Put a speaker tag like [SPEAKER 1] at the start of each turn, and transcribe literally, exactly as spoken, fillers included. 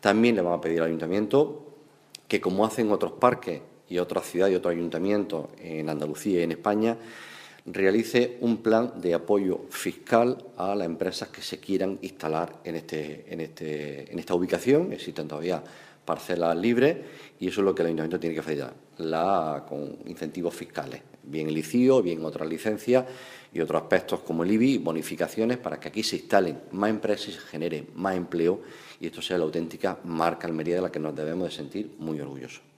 [SPEAKER 1] También le vamos a pedir al Ayuntamiento que, como hacen otros parques y otras ciudades y otros ayuntamientos en Andalucía y en España, realice un plan de apoyo fiscal a las empresas que se quieran instalar en, este, en, este, en esta ubicación. Existen todavía parcelas libres y eso es lo que el Ayuntamiento tiene que facilitar, la, con incentivos fiscales, bien el I C I O, bien otras licencias y otros aspectos como el I B I, bonificaciones, para que aquí se instalen más empresas y se genere más empleo y esto sea la auténtica marca Almería de la que nos debemos de sentir muy orgullosos.